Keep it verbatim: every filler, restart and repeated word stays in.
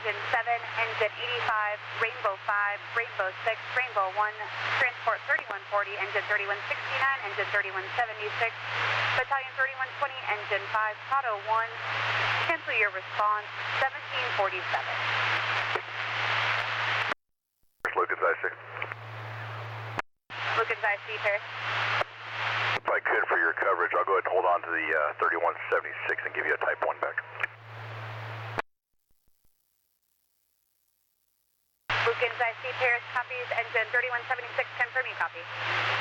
engine seven, engine eighty-five, Rainbow five, Rainbow six, Rainbow one, transport thirty-one forty, engine thirty-one sixty-nine, engine thirty-one seventy-six, battalion thirty-one twenty, engine five, Tato one, cancel your response, seventeen forty-seven. Lucas I C. Lucas I C, Paris. If I could, for your coverage, I'll go ahead and hold on to the uh, thirty-one seventy-six and give you a type one back. Lucas I C, Paris copies, engine thirty-one seventy-six, confirming copy.